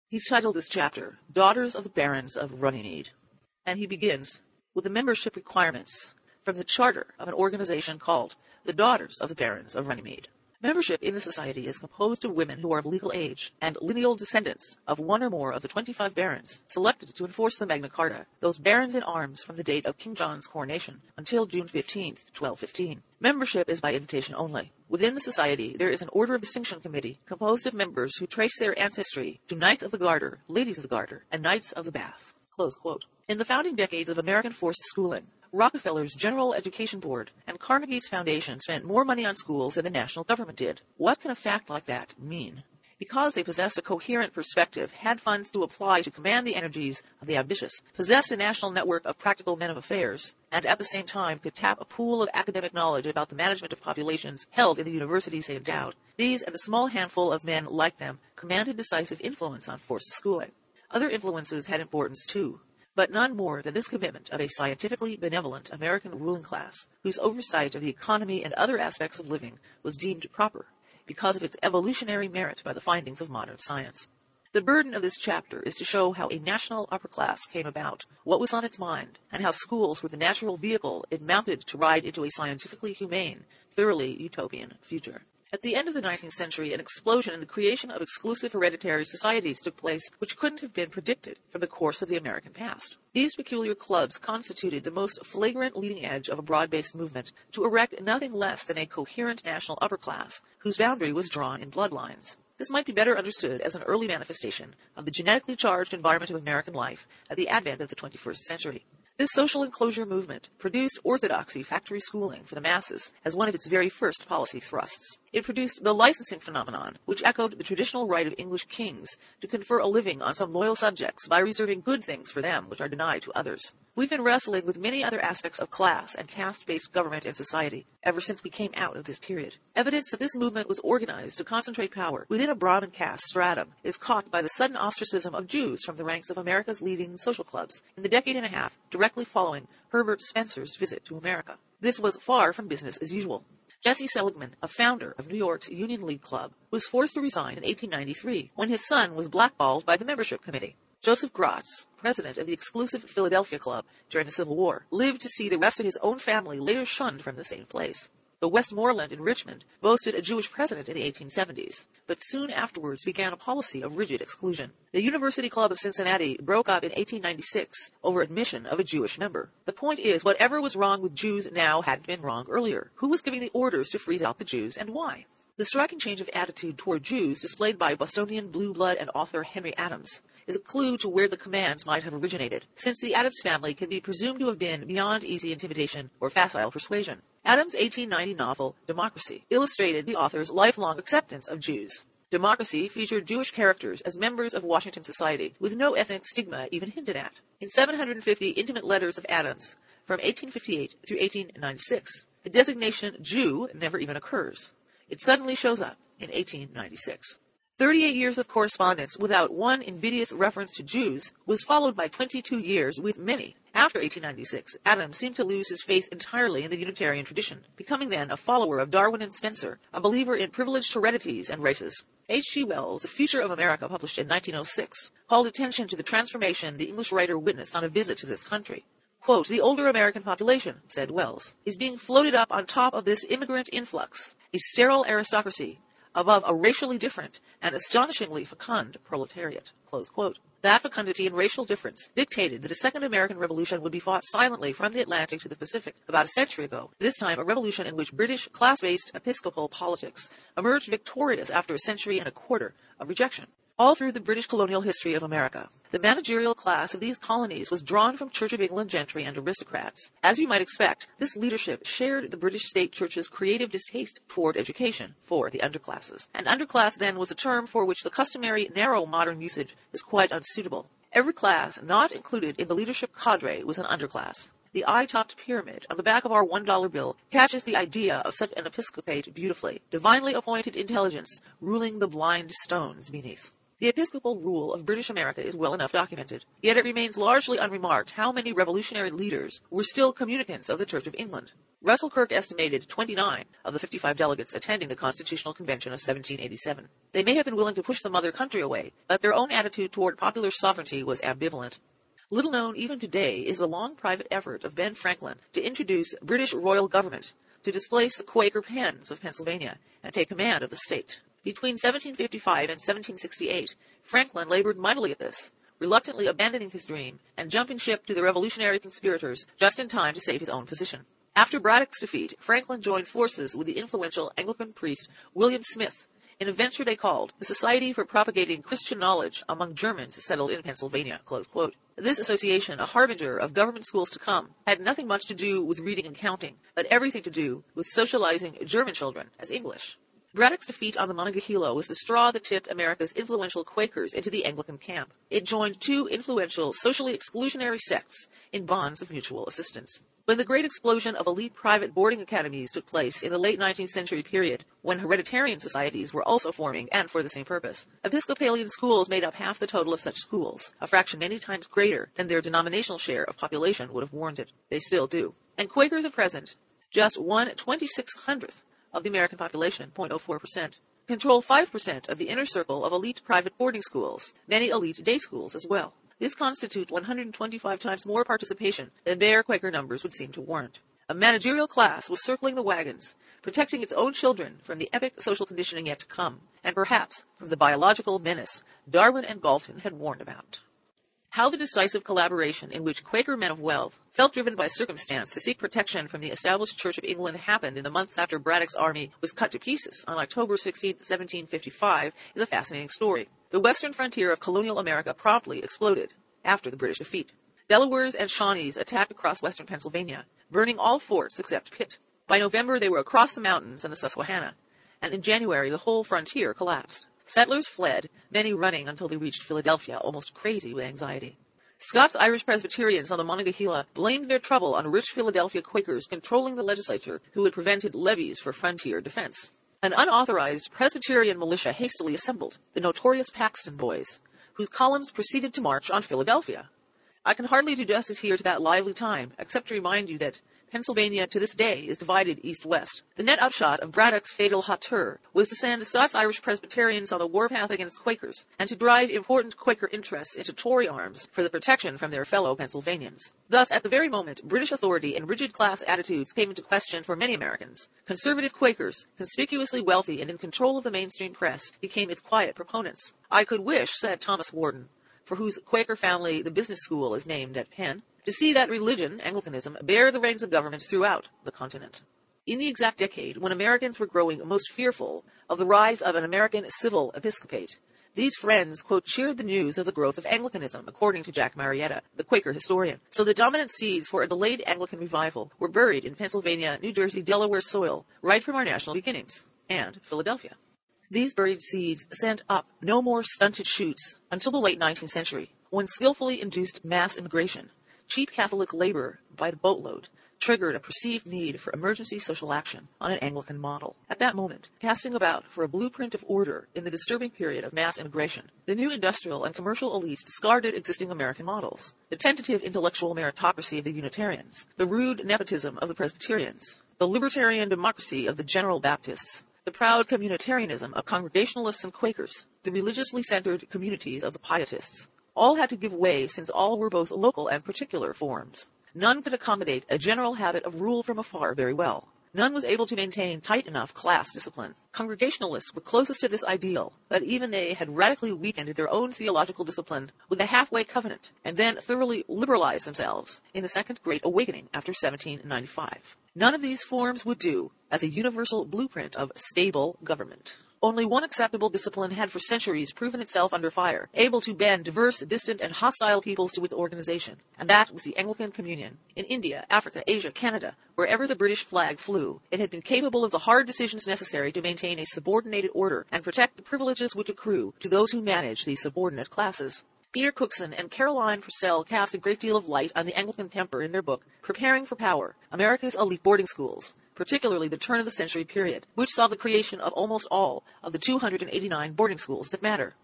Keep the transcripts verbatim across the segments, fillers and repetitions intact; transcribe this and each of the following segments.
He's titled this chapter, Daughters of the Barons of Runnymede, and he begins with the membership requirements from the charter of an organization called the Daughters of the Barons of Runnymede. Membership in the society is composed of women who are of legal age and lineal descendants of one or more of the twenty-five barons selected to enforce the Magna Carta, those barons in arms from the date of King John's coronation until June fifteenth, twelve fifteen. Membership is by invitation only. Within the society, there is an Order of Distinction Committee composed of members who trace their ancestry to Knights of the Garter, Ladies of the Garter, and Knights of the Bath. Close quote. In the founding decades of American forced schooling, Rockefeller's General Education Board and Carnegie's Foundation spent more money on schools than the national government did. What can a fact like that mean? Because they possessed a coherent perspective, had funds to apply to command the energies of the ambitious, possessed a national network of practical men of affairs, and at the same time could tap a pool of academic knowledge about the management of populations held in the universities they endowed. These and a small handful of men like them commanded decisive influence on forced schooling. Other influences had importance too, but none more than this commitment of a scientifically benevolent American ruling class, whose oversight of the economy and other aspects of living was deemed proper, because of its evolutionary merit by the findings of modern science. The burden of this chapter is to show how a national upper class came about, what was on its mind, and how schools were the natural vehicle it mounted to ride into a scientifically humane, thoroughly utopian future. At the end of the nineteenth century, an explosion in the creation of exclusive hereditary societies took place which couldn't have been predicted from the course of the American past. These peculiar clubs constituted the most flagrant leading edge of a broad-based movement to erect nothing less than a coherent national upper class, whose boundary was drawn in bloodlines. This might be better understood as an early manifestation of the genetically charged environment of American life at the advent of the twenty-first century. This social enclosure movement produced orthodoxy factory schooling for the masses as one of its very first policy thrusts. It produced the licensing phenomenon, which echoed the traditional right of English kings to confer a living on some loyal subjects by reserving good things for them which are denied to others. We've been wrestling with many other aspects of class and caste-based government and society ever since we came out of this period. Evidence that this movement was organized to concentrate power within a Brahmin caste stratum is caught by the sudden ostracism of Jews from the ranks of America's leading social clubs in the decade and a half directly following Herbert Spencer's visit to America. This was far from business as usual. Jesse Seligman, a founder of New York's Union League Club, was forced to resign in eighteen ninety-three when his son was blackballed by the membership committee. Joseph Gratz, president of the exclusive Philadelphia Club during the Civil War, lived to see the rest of his own family later shunned from the same place. The Westmoreland in Richmond boasted a Jewish president in the eighteen seventies, but soon afterwards began a policy of rigid exclusion. The University Club of Cincinnati broke up in eighteen ninety-six over admission of a Jewish member. The point is, whatever was wrong with Jews now hadn't been wrong earlier. Who was giving the orders to freeze out the Jews, and why? The striking change of attitude toward Jews displayed by Bostonian blue blood and author Henry Adams is a clue to where the commands might have originated, since the Adams family can be presumed to have been beyond easy intimidation or facile persuasion. Adams' eighteen ninety novel, Democracy, illustrated the author's lifelong acceptance of Jews. Democracy featured Jewish characters as members of Washington society, with no ethnic stigma even hinted at. In seven hundred fifty intimate letters of Adams, from eighteen fifty-eight through eighteen ninety-six, the designation Jew never even occurs. It suddenly shows up in eighteen ninety-six. Thirty-eight years of correspondence without one invidious reference to Jews was followed by twenty-two years with many. After eighteen ninety-six, Adams seemed to lose his faith entirely in the Unitarian tradition, becoming then a follower of Darwin and Spencer, a believer in privileged heredities and races. H G Wells, The Future of America, published in nineteen oh six, called attention to the transformation the English writer witnessed on a visit to this country. Quote, "The older American population," said Wells, "is being floated up on top of this immigrant influx, a sterile aristocracy, above a racially different and astonishingly fecund proletariat." Close quote. That fecundity and racial difference dictated that a second American Revolution would be fought silently from the Atlantic to the Pacific about a century ago, this time a revolution in which British class-based episcopal politics emerged victorious after a century and a quarter of rejection. All through the British colonial history of America, the managerial class of these colonies was drawn from Church of England gentry and aristocrats. As you might expect, this leadership shared the British state church's creative distaste toward education for the underclasses. And underclass then was a term for which the customary narrow modern usage is quite unsuitable. Every class not included in the leadership cadre was an underclass. The eye-topped pyramid on the back of our one dollar bill catches the idea of such an episcopate beautifully, divinely appointed intelligence ruling the blind stones beneath. The episcopal rule of British America is well enough documented, yet it remains largely unremarked how many revolutionary leaders were still communicants of the Church of England. Russell Kirk estimated twenty-nine of the fifty-five delegates attending the Constitutional Convention of seventeen eighty-seven. They may have been willing to push the mother country away, but their own attitude toward popular sovereignty was ambivalent. Little known even today is the long private effort of Ben Franklin to introduce British royal government to displace the Quaker Penns of Pennsylvania and take command of the state. Between seventeen fifty-five and seventeen sixty-eight, Franklin labored mightily at this, reluctantly abandoning his dream and jumping ship to the revolutionary conspirators just in time to save his own position. After Braddock's defeat, Franklin joined forces with the influential Anglican priest William Smith in a venture they called the Society for Propagating Christian Knowledge Among Germans Settled in Pennsylvania. Close quote. This association, a harbinger of government schools to come, had nothing much to do with reading and counting, but everything to do with socializing German children as English. Braddock's defeat on the Monongahela was the straw that tipped America's influential Quakers into the Anglican camp. It joined two influential, socially exclusionary sects in bonds of mutual assistance. When the great explosion of elite private boarding academies took place in the late nineteenth century period, when hereditarian societies were also forming and for the same purpose, Episcopalian schools made up half the total of such schools, a fraction many times greater than their denominational share of population would have warranted. They still do. And Quakers at present, just one twenty-six hundredth of the American population, zero point zero four percent, control five percent of the inner circle of elite private boarding schools, many elite day schools as well. This constitutes one hundred twenty-five times more participation than bare Quaker numbers would seem to warrant. A managerial class was circling the wagons, protecting its own children from the epic social conditioning yet to come, and perhaps from the biological menace Darwin and Galton had warned about. How the decisive collaboration in which Quaker men of wealth felt driven by circumstance to seek protection from the established Church of England happened in the months after Braddock's army was cut to pieces on October sixteenth, seventeen fifty-five is a fascinating story. The western frontier of colonial America promptly exploded after the British defeat. Delawares and Shawnees attacked across western Pennsylvania, burning all forts except Pitt. By November, they were across the mountains and the Susquehanna, and in January, the whole frontier collapsed. Settlers fled, many running until they reached Philadelphia, almost crazy with anxiety. Scots-Irish Presbyterians on the Monongahela blamed their trouble on rich Philadelphia Quakers controlling the legislature who had prevented levies for frontier defense. An unauthorized Presbyterian militia hastily assembled, the notorious Paxton Boys, whose columns proceeded to march on Philadelphia. I can hardly do justice here to that lively time, except to remind you that Pennsylvania to this day is divided east-west. The net upshot of Braddock's fatal hauteur was to send Scots-Irish Presbyterians on the warpath against Quakers, and to drive important Quaker interests into Tory arms for the protection from their fellow Pennsylvanians. Thus, at the very moment British authority and rigid class attitudes came into question for many Americans, conservative Quakers, conspicuously wealthy and in control of the mainstream press, became its quiet proponents. I could wish, said Thomas Warden, for whose Quaker family the business school is named at Penn, to see that religion, Anglicanism, bear the reins of government throughout the continent. In the exact decade when Americans were growing most fearful of the rise of an American civil episcopate, these friends, quote, cheered the news of the growth of Anglicanism, according to Jack Marietta, the Quaker historian. So the dominant seeds for a delayed Anglican revival were buried in Pennsylvania, New Jersey, Delaware soil, right from our national beginnings, and Philadelphia. These buried seeds sent up no more stunted shoots until the late nineteenth century, when skillfully induced mass immigration, cheap Catholic labor by the boatload, triggered a perceived need for emergency social action on an Anglican model. At that moment, casting about for a blueprint of order in the disturbing period of mass immigration, the new industrial and commercial elites discarded existing American models. The tentative intellectual meritocracy of the Unitarians, the rude nepotism of the Presbyterians, the libertarian democracy of the General Baptists, the proud communitarianism of Congregationalists and Quakers, the religiously centered communities of the Pietists, all had to give way since all were both local and particular forms. None could accommodate a general habit of rule from afar very well. None was able to maintain tight enough class discipline. Congregationalists were closest to this ideal, but even they had radically weakened their own theological discipline with the halfway covenant, and then thoroughly liberalized themselves in the Second Great Awakening after seventeen ninety-five. None of these forms would do as a universal blueprint of stable government. Only one acceptable discipline had for centuries proven itself under fire, able to band diverse, distant, and hostile peoples to its organization, and that was the Anglican Communion. In India, Africa, Asia, Canada, wherever the British flag flew, it had been capable of the hard decisions necessary to maintain a subordinated order and protect the privileges which accrue to those who manage these subordinate classes. Peter Cookson and Caroline Purcell cast a great deal of light on the Anglican temper in their book, Preparing for Power, America's Elite Boarding Schools, particularly the turn-of-the-century period, which saw the creation of almost all of the two hundred eighty-nine boarding schools that matter. Quote,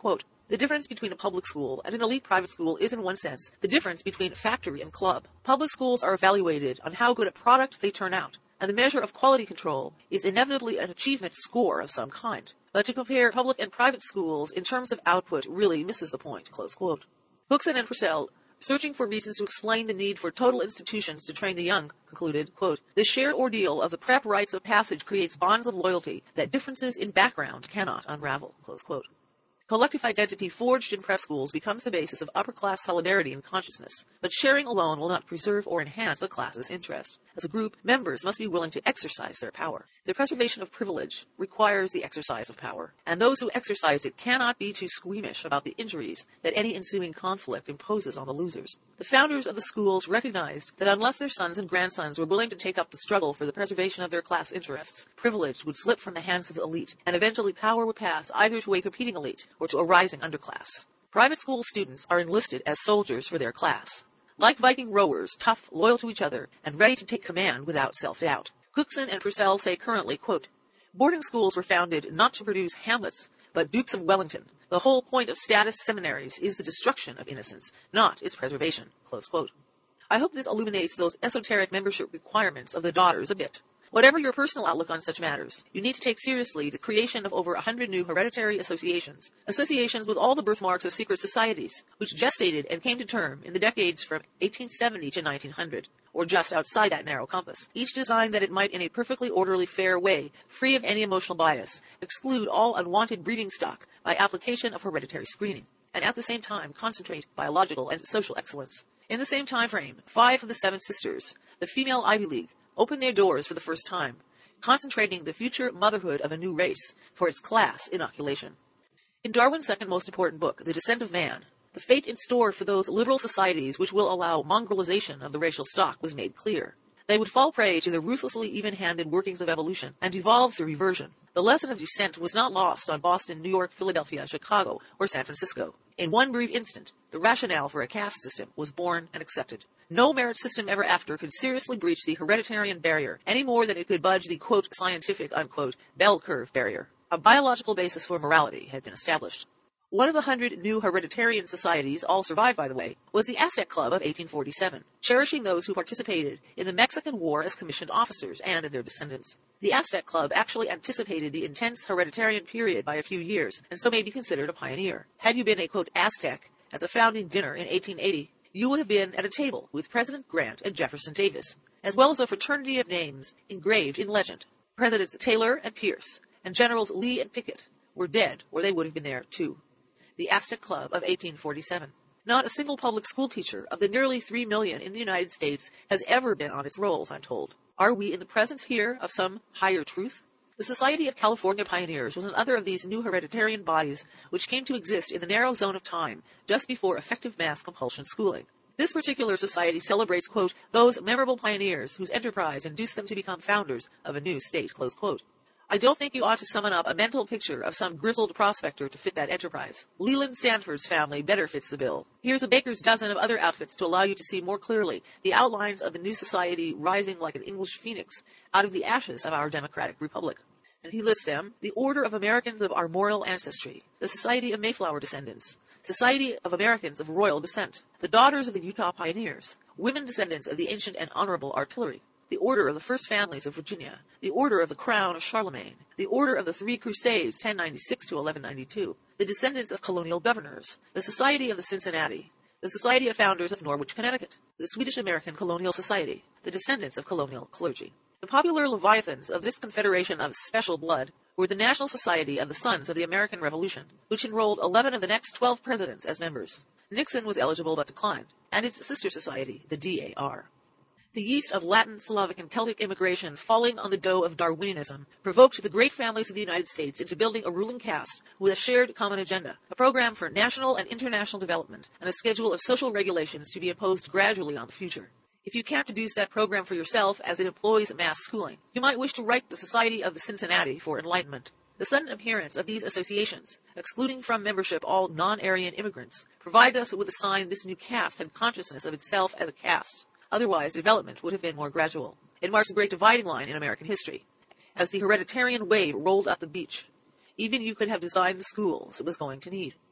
The difference between a public school and an elite private school is, in one sense, the difference between factory and club. Public schools are evaluated on how good a product they turn out, and the measure of quality control is inevitably an achievement score of some kind. But to compare public and private schools in terms of output really misses the point." Close quote. Cookson and Purcell, searching for reasons to explain the need for total institutions to train the young, concluded, quote, "The shared ordeal of the prep rites of passage creates bonds of loyalty that differences in background cannot unravel." Close quote. Collective identity forged in prep schools becomes the basis of upper-class solidarity and consciousness, but sharing alone will not preserve or enhance a class's interest. As a group, members must be willing to exercise their power. The preservation of privilege requires the exercise of power, and those who exercise it cannot be too squeamish about the injuries that any ensuing conflict imposes on the losers. The founders of the schools recognized that unless their sons and grandsons were willing to take up the struggle for the preservation of their class interests, privilege would slip from the hands of the elite, and eventually power would pass either to a competing elite or to a rising underclass. Private school students are enlisted as soldiers for their class. Like Viking rowers, tough, loyal to each other, and ready to take command without self-doubt. Cookson and Purcell say currently, quote, "Boarding schools were founded not to produce Hamlets, but Dukes of Wellington. The whole point of status seminaries is the destruction of innocence, not its preservation." Close quote. I hope this illuminates those esoteric membership requirements of the Daughters a bit. Whatever your personal outlook on such matters, you need to take seriously the creation of over a hundred new hereditary associations, associations with all the birthmarks of secret societies, which gestated and came to term in the decades from eighteen seventy to nineteen hundred, or just outside that narrow compass, each designed that it might in a perfectly orderly, fair way, free of any emotional bias, exclude all unwanted breeding stock by application of hereditary screening, and at the same time concentrate biological and social excellence. In the same time frame, five of the seven sisters, the female Ivy League, opened their doors for the first time, concentrating the future motherhood of a new race for its class inoculation. In Darwin's second most important book, The Descent of Man, the fate in store for those liberal societies which will allow mongrelization of the racial stock was made clear. They would fall prey to the ruthlessly even-handed workings of evolution and devolve to reversion. The lesson of descent was not lost on Boston, New York, Philadelphia, Chicago, or San Francisco. In one brief instant, the rationale for a caste system was born and accepted. No merit system ever after could seriously breach the hereditarian barrier any more than it could budge the, quote, scientific, unquote, bell curve barrier. A biological basis for morality had been established. One of the hundred new hereditarian societies, all survived by the way, was the Aztec Club of eighteen forty-seven, cherishing those who participated in the Mexican War as commissioned officers and in their descendants. The Aztec Club actually anticipated the intense hereditarian period by a few years, and so may be considered a pioneer. Had you been a, quote, Aztec at the founding dinner in eighteen eighty, you would have been at a table with President Grant and Jefferson Davis, as well as a fraternity of names engraved in legend. Presidents Taylor and Pierce and Generals Lee and Pickett were dead, or they would have been there too. The Aztec Club of eighteen forty-seven. Not a single public school teacher of the nearly three million in the United States has ever been on its rolls, I'm told. Are we in the presence here of some higher truth? The Society of California Pioneers was another of these new hereditarian bodies which came to exist in the narrow zone of time just before effective mass compulsion schooling. This particular society celebrates, quote, those memorable pioneers whose enterprise induced them to become founders of a new state, close quote. I don't think you ought to summon up a mental picture of some grizzled prospector to fit that enterprise. Leland Stanford's family better fits the bill. Here's a baker's dozen of other outfits to allow you to see more clearly the outlines of the new society rising like an English phoenix out of the ashes of our democratic republic. And he lists them: the Order of Americans of Armorial Ancestry, the Society of Mayflower Descendants, Society of Americans of Royal Descent, the Daughters of the Utah Pioneers, women descendants of the ancient and honorable artillery, the Order of the First Families of Virginia, the Order of the Crown of Charlemagne, the Order of the Three Crusades, ten ninety-six to eleven ninety-two, the descendants of colonial governors, the Society of the Cincinnati, the Society of Founders of Norwich, Connecticut, the Swedish-American Colonial Society, the descendants of colonial clergy. The popular leviathans of this confederation of special blood were the National Society of the Sons of the American Revolution, which enrolled eleven of the next twelve presidents as members. Nixon was eligible but declined, and its sister society, the D A R. The yeast of Latin, Slavic, and Celtic immigration falling on the dough of Darwinism provoked the great families of the United States into building a ruling caste with a shared common agenda, a program for national and international development, and a schedule of social regulations to be imposed gradually on the future. If you can't deduce that program for yourself as it employs mass schooling, you might wish to write the Society of the Cincinnati for enlightenment. The sudden appearance of these associations, excluding from membership all non-Aryan immigrants, provide us with a sign this new caste had consciousness of itself as a caste. Otherwise, development would have been more gradual. It marks a great dividing line in American history. As the hereditarian wave rolled up the beach, even you could have designed the schools it was going to need.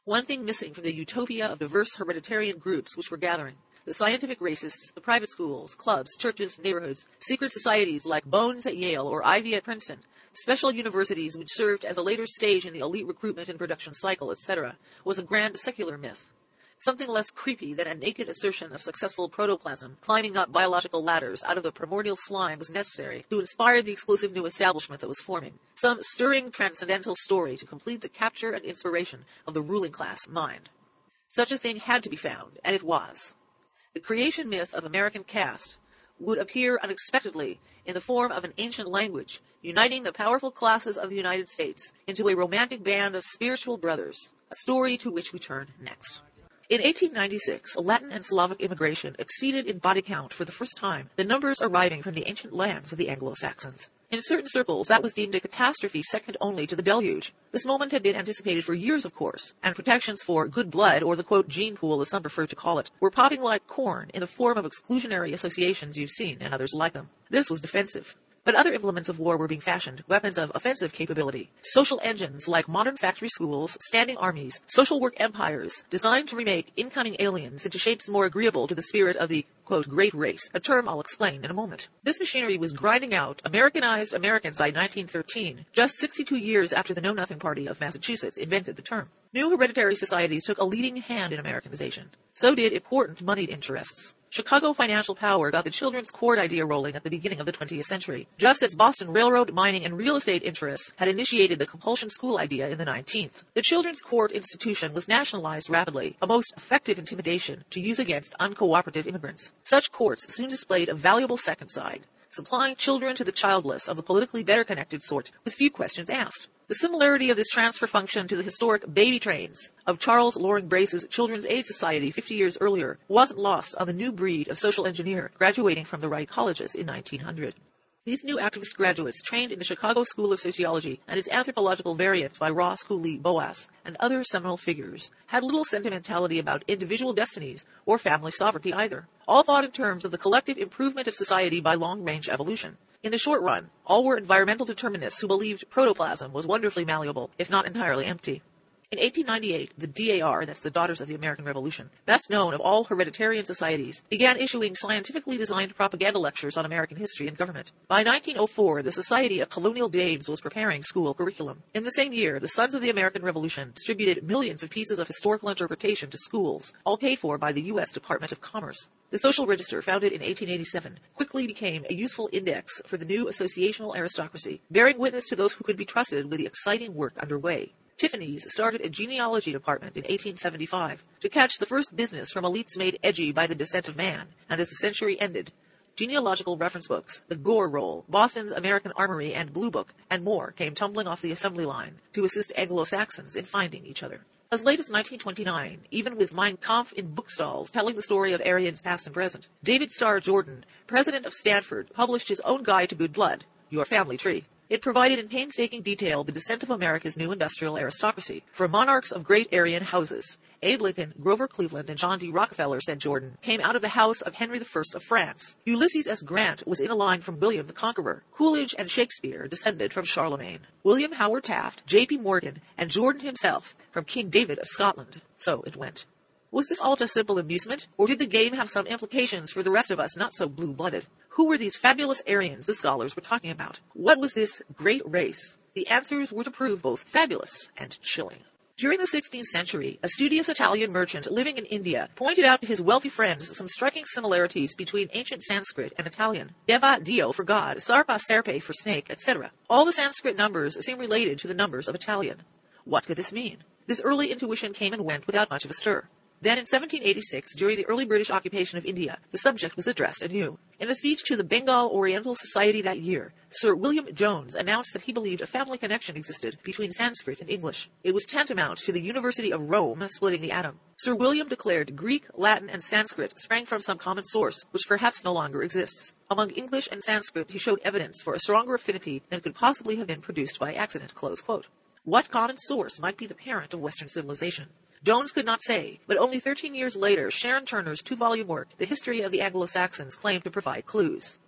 One thing missing from the utopia of diverse hereditarian groups which were gathering: the scientific racists, the private schools, clubs, churches, neighborhoods, secret societies like Bones at Yale or Ivy at Princeton, special universities which served as a later stage in the elite recruitment and production cycle, et cetera, was a grand secular myth. Something less creepy than a naked assertion of successful protoplasm climbing up biological ladders out of the primordial slime was necessary to inspire the exclusive new establishment that was forming, some stirring transcendental story to complete the capture and inspiration of the ruling class mind. Such a thing had to be found, and it was. The creation myth of American caste would appear unexpectedly in the form of an ancient language, uniting the powerful classes of the United States into a romantic band of spiritual brothers, a story to which we turn next. In eighteen ninety-six, Latin and Slavic immigration exceeded in body count for the first time the numbers arriving from the ancient lands of the Anglo-Saxons. In certain circles, that was deemed a catastrophe second only to the deluge. This moment had been anticipated for years, of course, and protections for good blood, or the, quote, gene pool, as some prefer to call it, were popping like corn in the form of exclusionary associations you've seen and others like them. This was defensive. But other implements of war were being fashioned, weapons of offensive capability, social engines like modern factory schools, standing armies, social work empires, designed to remake incoming aliens into shapes more agreeable to the spirit of the, quote, great race, a term I'll explain in a moment. This machinery was grinding out Americanized Americans by nineteen thirteen, just sixty-two years after the Know-Nothing Party of Massachusetts invented the term. New hereditary societies took a leading hand in Americanization. So did important moneyed interests. Chicago financial power got the children's court idea rolling at the beginning of the twentieth century, just as Boston railroad, mining, and real estate interests had initiated the compulsion school idea in the nineteenth. The children's court institution was nationalized rapidly, a most effective intimidation to use against uncooperative immigrants. Such courts soon displayed a valuable second side, supplying children to the childless of the politically better connected sort with few questions asked. The similarity of this transfer function to the historic baby trains of Charles Loring Brace's Children's Aid Society fifty years earlier wasn't lost on the new breed of social engineer graduating from the right colleges in nineteen hundred. These new activist graduates trained in the Chicago School of Sociology and its anthropological variants by Ross Cooley Boas and other seminal figures had little sentimentality about individual destinies or family sovereignty either. All thought in terms of the collective improvement of society by long-range evolution. In the short run, all were environmental determinists who believed protoplasm was wonderfully malleable, if not entirely empty. In eighteen ninety-eight, the D A R, that's the Daughters of the American Revolution, best known of all hereditarian societies, began issuing scientifically designed propaganda lectures on American history and government. By nineteen oh four, the Society of Colonial Dames was preparing school curriculum. In the same year, the Sons of the American Revolution distributed millions of pieces of historical interpretation to schools, all paid for by the U S Department of Commerce. The Social Register, founded in eighteen eighty-seven, quickly became a useful index for the new associational aristocracy, bearing witness to those who could be trusted with the exciting work underway. Tiffany's started a genealogy department in eighteen seventy-five to catch the first business from elites made edgy by the descent of man, and as the century ended, genealogical reference books, the Gore Roll, Boston's American Armory, and Blue Book, and more came tumbling off the assembly line to assist Anglo-Saxons in finding each other. As late as nineteen twenty-nine, even with Mein Kampf in bookstalls telling the story of Aryans past and present, David Starr Jordan, president of Stanford, published his own guide to good blood, Your Family Tree. It provided in painstaking detail the descent of America's new industrial aristocracy, from monarchs of great Aryan houses. Abe Lincoln, Grover Cleveland, and John D. Rockefeller, said Jordan, came out of the house of Henry the First of France. Ulysses S. Grant was in a line from William the Conqueror. Coolidge and Shakespeare descended from Charlemagne. William Howard Taft, J P. Morgan, and Jordan himself from King David of Scotland. So it went. Was this all just simple amusement, or did the game have some implications for the rest of us not so blue-blooded? Who were these fabulous Aryans the scholars were talking about? What was this great race? The answers were to prove both fabulous and chilling. During the sixteenth century, a studious Italian merchant living in India pointed out to his wealthy friends some striking similarities between ancient Sanskrit and Italian. Deva, Dio for God, Sarpa, Serpe for snake, et cetera. All the Sanskrit numbers seem related to the numbers of Italian. What could this mean? This early intuition came and went without much of a stir. Then in seventeen eighty-six, during the early British occupation of India, the subject was addressed anew. In a speech to the Bengal Oriental Society that year, Sir William Jones announced that he believed a family connection existed between Sanskrit and English. It was tantamount to the University of Rome splitting the atom. Sir William declared Greek, Latin, and Sanskrit sprang from some common source, which perhaps no longer exists. Among English and Sanskrit, he showed evidence for a stronger affinity than could possibly have been produced by accident. Close quote. What common source might be the parent of Western civilization? Jones could not say, but only thirteen years later, Sharon Turner's two-volume work, The History of the Anglo-Saxons, claimed to provide clues.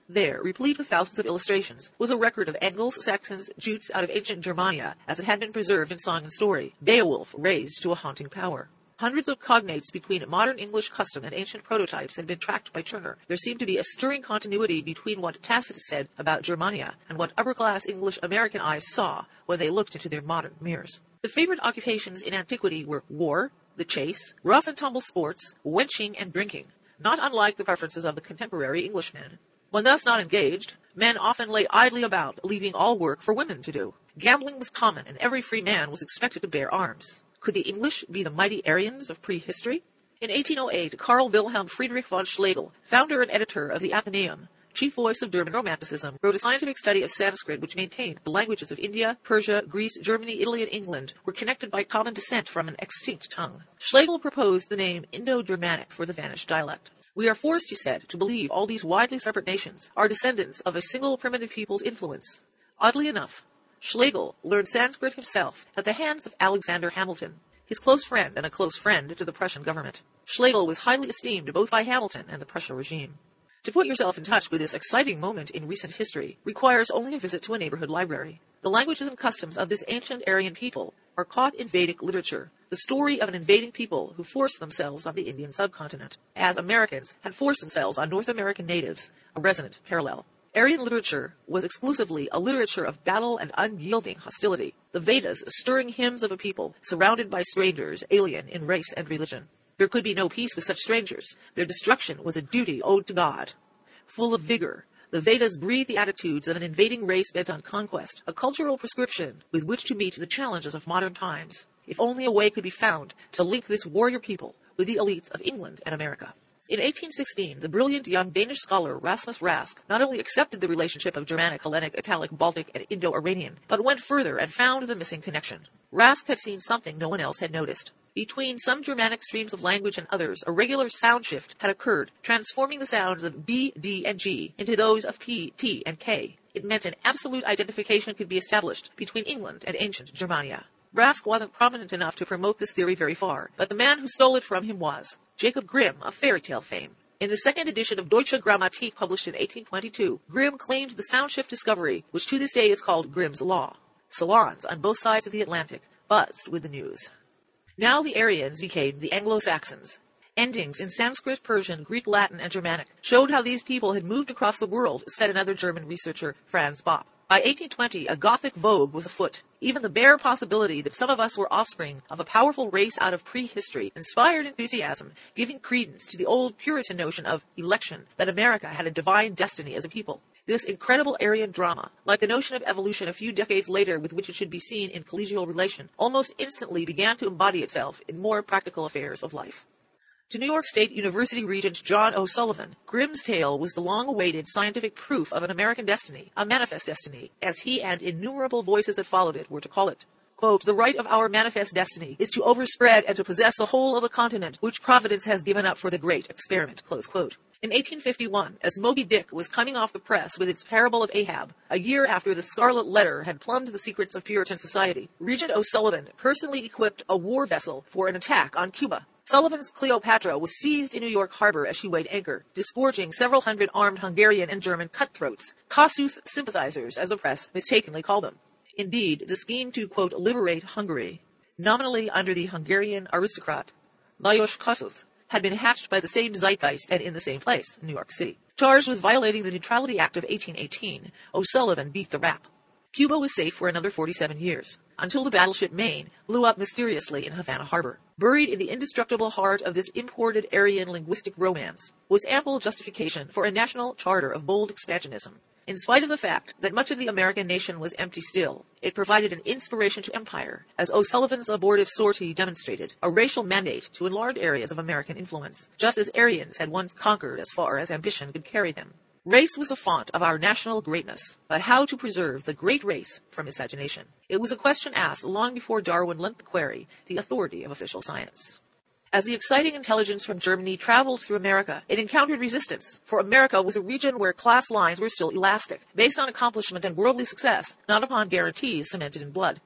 There, replete with thousands of illustrations, was a record of Angles, Saxons, Jutes out of ancient Germania, as it had been preserved in song and story, Beowulf raised to a haunting power. Hundreds of cognates between modern English custom and ancient prototypes had been tracked by Turner. There seemed to be a stirring continuity between what Tacitus said about Germania and what upper-class English-American eyes saw when they looked into their modern mirrors. The favorite occupations in antiquity were war, the chase, rough-and-tumble sports, wenching, and drinking, not unlike the preferences of the contemporary Englishmen. When thus not engaged, men often lay idly about, leaving all work for women to do. Gambling was common, and every free man was expected to bear arms. Could the English be the mighty Aryans of prehistory? In eighteen oh eight, Karl Wilhelm Friedrich von Schlegel, founder and editor of the Athenaeum, chief voice of German Romanticism, wrote a scientific study of Sanskrit which maintained the languages of India, Persia, Greece, Germany, Italy, and England were connected by common descent from an extinct tongue. Schlegel proposed the name Indo-Germanic for the vanished dialect. We are forced, he said, to believe all these widely separate nations are descendants of a single primitive people's influence. Oddly enough, Schlegel learned Sanskrit himself at the hands of Alexander Hamilton, his close friend and a close friend to the Prussian government. Schlegel was highly esteemed both by Hamilton and the Prussian regime. To put yourself in touch with this exciting moment in recent history requires only a visit to a neighborhood library. The languages and customs of this ancient Aryan people are caught in Vedic literature, the story of an invading people who forced themselves on the Indian subcontinent, as Americans had forced themselves on North American natives, a resonant parallel. Aryan literature was exclusively a literature of battle and unyielding hostility, the Vedas stirring hymns of a people surrounded by strangers, alien in race and religion. There could be no peace with such strangers. Their destruction was a duty owed to God. Full of vigor, the Vedas breathe the attitudes of an invading race bent on conquest, a cultural prescription with which to meet the challenges of modern times. If only a way could be found to link this warrior people with the elites of England and America. In eighteen sixteen, the brilliant young Danish scholar Rasmus Rask not only accepted the relationship of Germanic, Hellenic, Italic, Baltic, and Indo-Iranian, but went further and found the missing connection. Rask had seen something no one else had noticed. Between some Germanic streams of language and others, a regular sound shift had occurred, transforming the sounds of B, D, and G into those of P, T, and K. It meant an absolute identification could be established between England and ancient Germania. Rask wasn't prominent enough to promote this theory very far, but the man who stole it from him was Jacob Grimm of fairy tale fame. In the second edition of Deutsche Grammatik, published in eighteen twenty-two, Grimm claimed the sound shift discovery, which to this day is called Grimm's Law. Salons on both sides of the Atlantic buzzed with the news. Now the Aryans became the Anglo-Saxons. Endings in Sanskrit, Persian, Greek, Latin, and Germanic showed how these people had moved across the world, said another German researcher, Franz Bopp. By eighteen twenty, a Gothic vogue was afoot. Even the bare possibility that some of us were offspring of a powerful race out of prehistory inspired enthusiasm, giving credence to the old Puritan notion of election, that America had a divine destiny as a people. This incredible Aryan drama, like the notion of evolution a few decades later with which it should be seen in collegial relation, almost instantly began to embody itself in more practical affairs of life. To New York State University Regent John O. Sullivan, Grimm's tale was the long-awaited scientific proof of an American destiny, a manifest destiny, as he and innumerable voices that followed it were to call it. Quote, "The right of our manifest destiny is to overspread and to possess the whole of the continent which Providence has given up for the great experiment." Close quote. In eighteen fifty-one, as Moby Dick was coming off the press with its parable of Ahab, a year after the Scarlet Letter had plumbed the secrets of Puritan society, Regent O'Sullivan personally equipped a war vessel for an attack on Cuba. Sullivan's Cleopatra was seized in New York harbor as she weighed anchor, disgorging several hundred armed Hungarian and German cutthroats, Kossuth sympathizers, as the press mistakenly called them. Indeed, the scheme to, quote, liberate Hungary, nominally under the Hungarian aristocrat Lajos Kossuth, had been hatched by the same zeitgeist and in the same place, New York City. Charged with violating the Neutrality Act of eighteen eighteen, O'Sullivan beat the rap. Cuba was safe for another forty-seven years, until the battleship Maine blew up mysteriously in Havana Harbor. Buried in the indestructible heart of this imported Aryan linguistic romance was ample justification for a national charter of bold expansionism. In spite of the fact that much of the American nation was empty still, it provided an inspiration to empire, as O'Sullivan's abortive sortie demonstrated, a racial mandate to enlarge areas of American influence, just as Aryans had once conquered as far as ambition could carry them. Race was the font of our national greatness, but how to preserve the great race from miscegenation? It was a question asked long before Darwin lent the quarry the authority of official science. As the exciting intelligence from Germany traveled through America, it encountered resistance, for America was a region where class lines were still elastic, based on accomplishment and worldly success, not upon guarantees cemented in blood.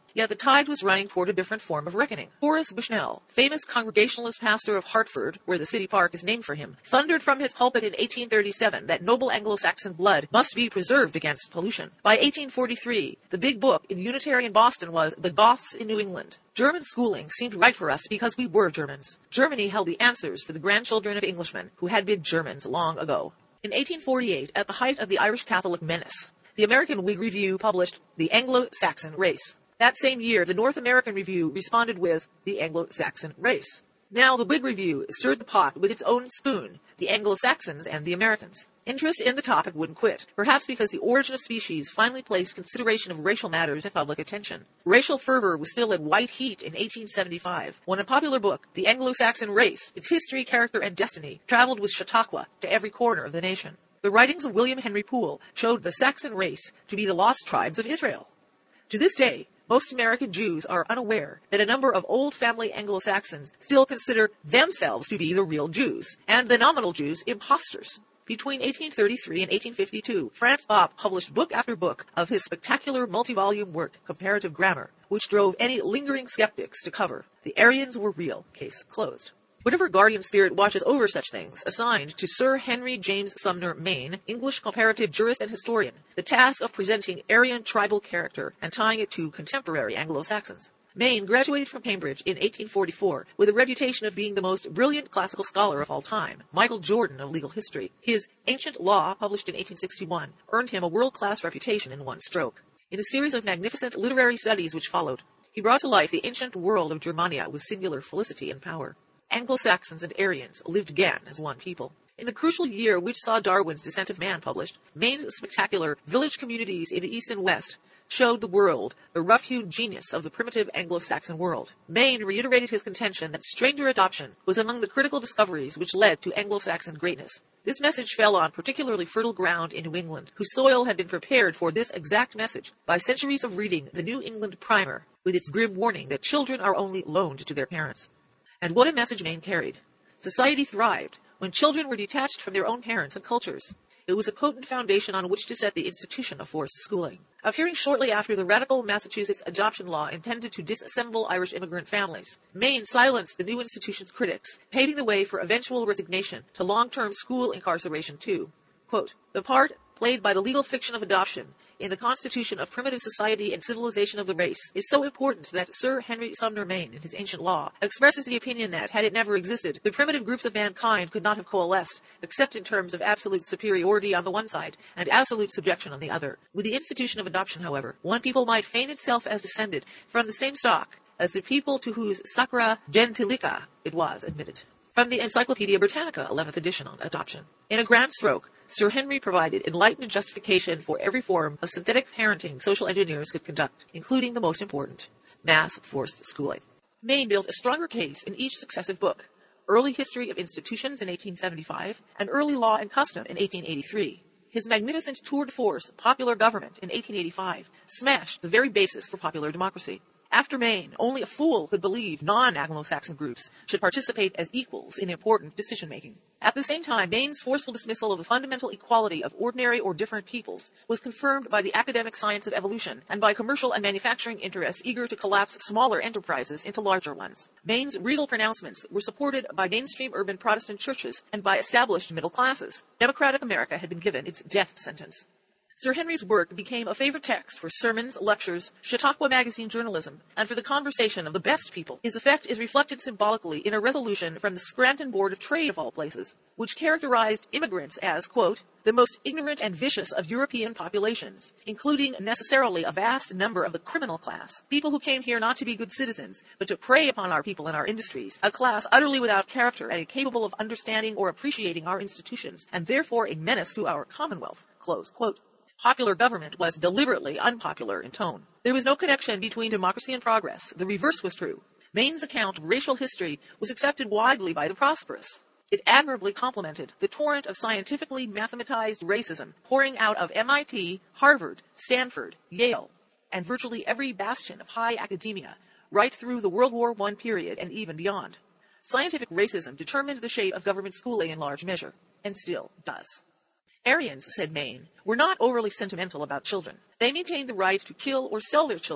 Yet the tide was running toward a different form of reckoning. Horace Bushnell, famous Congregationalist pastor of Hartford, where the city park is named for him, thundered from his pulpit in eighteen thirty-seven that noble Anglo-Saxon blood must be preserved against pollution. By eighteen forty-three, the big book in Unitarian Boston was The Goths in New England. German schooling seemed right for us because we were Germans. Germany held the answers for the grandchildren of Englishmen who had been Germans long ago. In eighteen forty-eight, at the height of the Irish Catholic menace, the American Whig Review published The Anglo-Saxon Race. That same year, the North American Review responded with The Anglo-Saxon Race. Now the Whig Review stirred the pot with its own spoon, the Anglo-Saxons and the Americans. Interest in the topic wouldn't quit, perhaps because the Origin of Species finally placed consideration of racial matters in public attention. Racial fervor was still at white heat in eighteen seventy-five, when a popular book, The Anglo-Saxon Race, Its History, Character, and Destiny, traveled with Chautauqua to every corner of the nation. The writings of William Henry Poole showed the Saxon race to be the lost tribes of Israel. To this day, most American Jews are unaware that a number of old family Anglo-Saxons still consider themselves to be the real Jews, and the nominal Jews impostors. Between eighteen thirty-three and eighteen fifty-two, Franz Bopp published book after book of his spectacular multi-volume work, Comparative Grammar, which drove any lingering skeptics to cover. The Aryans were real. Case closed. Whatever guardian spirit watches over such things assigned to Sir Henry James Sumner Maine, English comparative jurist and historian, the task of presenting Aryan tribal character and tying it to contemporary Anglo-Saxons. Maine graduated from Cambridge in eighteen forty-four with a reputation of being the most brilliant classical scholar of all time, Michael Jordan of legal history. His Ancient Law, published in eighteen sixty-one, earned him a world-class reputation in one stroke. In a series of magnificent literary studies which followed, he brought to life the ancient world of Germania with singular felicity and power. Anglo-Saxons and Aryans lived again as one people. In the crucial year which saw Darwin's Descent of Man published, Maine's spectacular village communities in the East and West showed the world the rough-hewn genius of the primitive Anglo-Saxon world. Maine reiterated his contention that stranger adoption was among the critical discoveries which led to Anglo-Saxon greatness. This message fell on particularly fertile ground in New England, whose soil had been prepared for this exact message by centuries of reading the New England Primer, with its grim warning that children are only loaned to their parents. And what a message Maine carried. Society thrived when children were detached from their own parents and cultures. It was a potent foundation on which to set the institution of forced schooling. Appearing shortly after the radical Massachusetts adoption law intended to disassemble Irish immigrant families, Maine silenced the new institution's critics, paving the way for eventual resignation to long-term school incarceration too. Quote, the part played by the legal fiction of adoption in the constitution of primitive society and civilization of the race is so important that Sir Henry Sumner Maine, in his Ancient Law, expresses the opinion that, had it never existed, the primitive groups of mankind could not have coalesced, except in terms of absolute superiority on the one side and absolute subjection on the other. With the institution of adoption, however, one people might feign itself as descended from the same stock as the people to whose sacra gentilica it was admitted. From the Encyclopedia Britannica, eleventh edition, on adoption. In a grand stroke, Sir Henry provided enlightened justification for every form of synthetic parenting social engineers could conduct, including the most important, mass forced schooling. Maine built a stronger case in each successive book: Early History of Institutions in eighteen seventy-five, and Early Law and Custom in eighteen eighty-three. His magnificent tour de force, Popular Government, in eighteen eighty-five, smashed the very basis for popular democracy. After Maine, only a fool could believe non-Anglo-Saxon groups should participate as equals in important decision-making. At the same time, Maine's forceful dismissal of the fundamental equality of ordinary or different peoples was confirmed by the academic science of evolution and by commercial and manufacturing interests eager to collapse smaller enterprises into larger ones. Maine's regal pronouncements were supported by mainstream urban Protestant churches and by established middle classes. Democratic America had been given its death sentence. Sir Henry's work became a favorite text for sermons, lectures, Chautauqua magazine journalism, and for the conversation of the best people. His effect is reflected symbolically in a resolution from the Scranton Board of Trade, of all places, which characterized immigrants as, quote, the most ignorant and vicious of European populations, including necessarily a vast number of the criminal class, people who came here not to be good citizens, but to prey upon our people and our industries, a class utterly without character and incapable of understanding or appreciating our institutions, and therefore a menace to our commonwealth, close quote. Popular government was deliberately unpopular in tone. There was no connection between democracy and progress. The reverse was true. Maine's account of racial history was accepted widely by the prosperous. It admirably complemented the torrent of scientifically mathematized racism pouring out of M I T, Harvard, Stanford, Yale, and virtually every bastion of high academia right through the World War One period and even beyond. Scientific racism determined the shape of government schooling in large measure, and still does. Aryans, said Maine, were not overly sentimental about children. They maintained the right to kill or sell their children,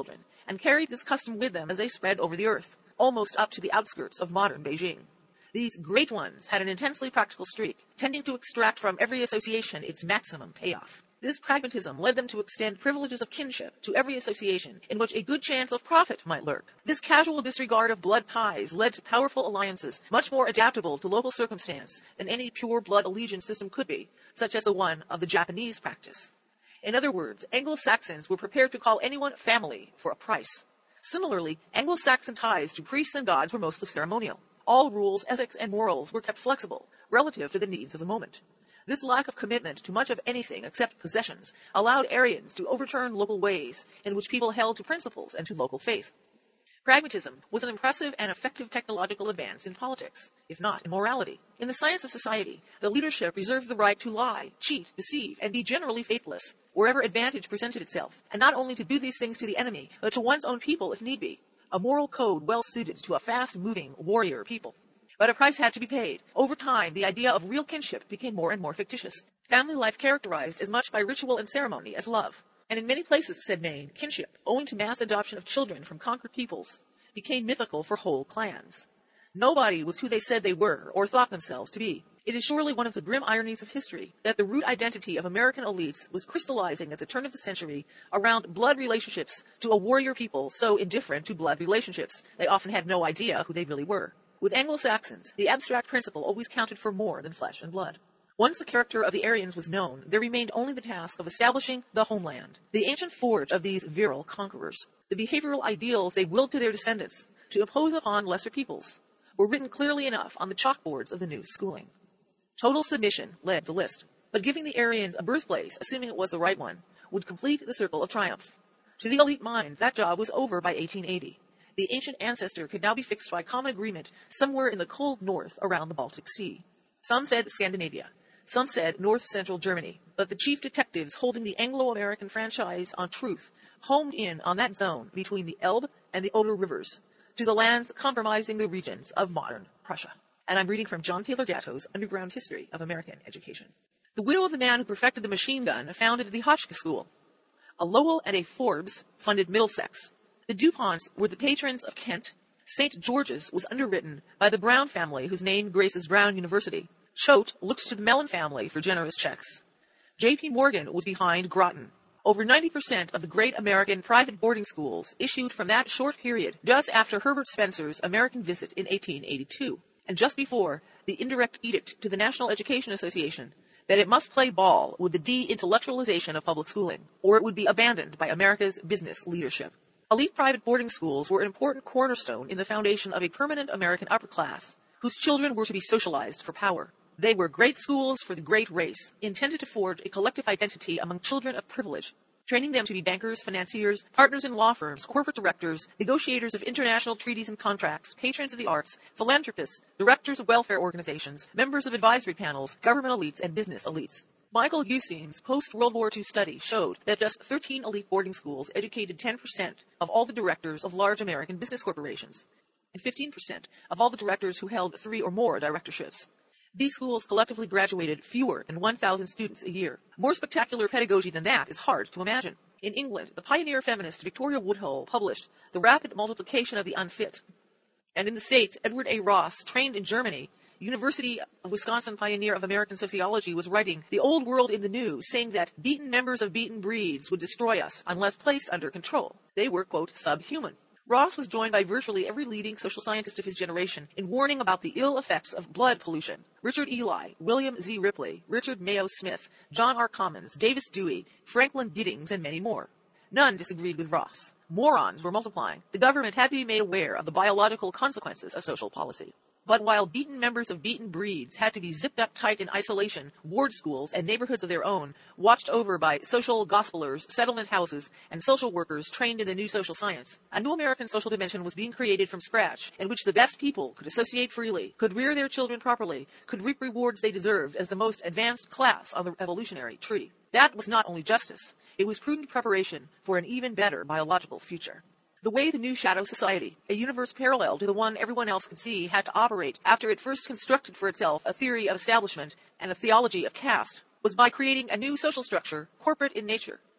and carried this custom with them as they spread over the earth, almost up to the outskirts of modern Beijing. These great ones had an intensely practical streak, tending to extract from every association its maximum payoff. This pragmatism led them to extend privileges of kinship to every association in which a good chance of profit might lurk. This casual disregard of blood ties led to powerful alliances much more adaptable to local circumstance than any pure blood allegiance system could be, such as the one of the Japanese practice. In other words, Anglo-Saxons were prepared to call anyone family for a price. Similarly, Anglo-Saxon ties to priests and gods were mostly ceremonial. All rules, ethics, and morals were kept flexible, relative to the needs of the moment. This lack of commitment to much of anything except possessions allowed Aryans to overturn local ways in which people held to principles and to local faith. Pragmatism was an impressive and effective technological advance in politics, if not in morality. In the science of society, the leadership reserved the right to lie, cheat, deceive, and be generally faithless, wherever advantage presented itself, and not only to do these things to the enemy, but to one's own people if need be, a moral code well suited to a fast-moving warrior people. But a price had to be paid. Over time, the idea of real kinship became more and more fictitious. Family life characterized as much by ritual and ceremony as love. And in many places, said Maine, kinship, owing to mass adoption of children from conquered peoples, became mythical for whole clans. Nobody was who they said they were or thought themselves to be. It is surely one of the grim ironies of history that the root identity of American elites was crystallizing at the turn of the century around blood relationships to a warrior people so indifferent to blood relationships they often had no idea who they really were. With Anglo-Saxons, the abstract principle always counted for more than flesh and blood. Once the character of the Aryans was known, there remained only the task of establishing the homeland, the ancient forge of these virile conquerors. The behavioral ideals they willed to their descendants to impose upon lesser peoples were written clearly enough on the chalkboards of the new schooling. Total submission led the list, but giving the Aryans a birthplace, assuming it was the right one, would complete the circle of triumph. To the elite mind, that job was over by eighteen eighty. The ancient ancestor could now be fixed by common agreement somewhere in the cold north around the Baltic Sea. Some said Scandinavia. Some said north-central Germany. But the chief detectives holding the Anglo-American franchise on truth homed in on that zone between the Elbe and the Oder rivers, to the lands compromising the regions of modern Prussia. And I'm reading from John Taylor Gatto's Underground History of American Education. The widow of the man who perfected the machine gun founded the Hotchkiss School. A Lowell and a Forbes funded Middlesex. The DuPonts were the patrons of Kent. Saint George's was underwritten by the Brown family, whose name graces Brown University. Choate looked to the Mellon family for generous checks. J P Morgan was behind Groton. Over ninety percent of the great American private boarding schools issued from that short period just after Herbert Spencer's American visit in eighteen eighty-two, and just before the indirect edict to the National Education Association that it must play ball with the de-intellectualization of public schooling, or it would be abandoned by America's business leadership. Elite private boarding schools were an important cornerstone in the foundation of a permanent American upper class, whose children were to be socialized for power. They were great schools for the great race, intended to forge a collective identity among children of privilege, training them to be bankers, financiers, partners in law firms, corporate directors, negotiators of international treaties and contracts, patrons of the arts, philanthropists, directors of welfare organizations, members of advisory panels, government elites, and business elites. Michael Useem's post-World War Two study showed that just thirteen elite boarding schools educated ten percent of all the directors of large American business corporations, and fifteen percent of all the directors who held three or more directorships. These schools collectively graduated fewer than one thousand students a year. More spectacular pedagogy than that is hard to imagine. In England, the pioneer feminist Victoria Woodhull published The Rapid Multiplication of the Unfit. And in the States, Edward A. Ross, trained in Germany, University of Wisconsin pioneer of American sociology, was writing The Old World in the New, saying that beaten members of beaten breeds would destroy us unless placed under control. They were, quote, subhuman. Ross was joined by virtually every leading social scientist of his generation in warning about the ill effects of blood pollution. Richard Ely, William Z. Ripley, Richard Mayo Smith, John R. Commons, Davis Dewey, Franklin Giddings, and many more. None disagreed with Ross. Morons were multiplying. The government had to be made aware of the biological consequences of social policy. But while beaten members of beaten breeds had to be zipped up tight in isolation, ward schools and neighborhoods of their own, watched over by social gospelers, settlement houses, and social workers trained in the new social science, a new American social dimension was being created from scratch, in which the best people could associate freely, could rear their children properly, could reap rewards they deserved as the most advanced class on the evolutionary tree. That was not only justice, it was prudent preparation for an even better biological future. The way the new shadow society, a universe parallel to the one everyone else could see, had to operate after it first constructed for itself a theory of establishment and a theology of caste, was by creating a new social structure, corporate in nature.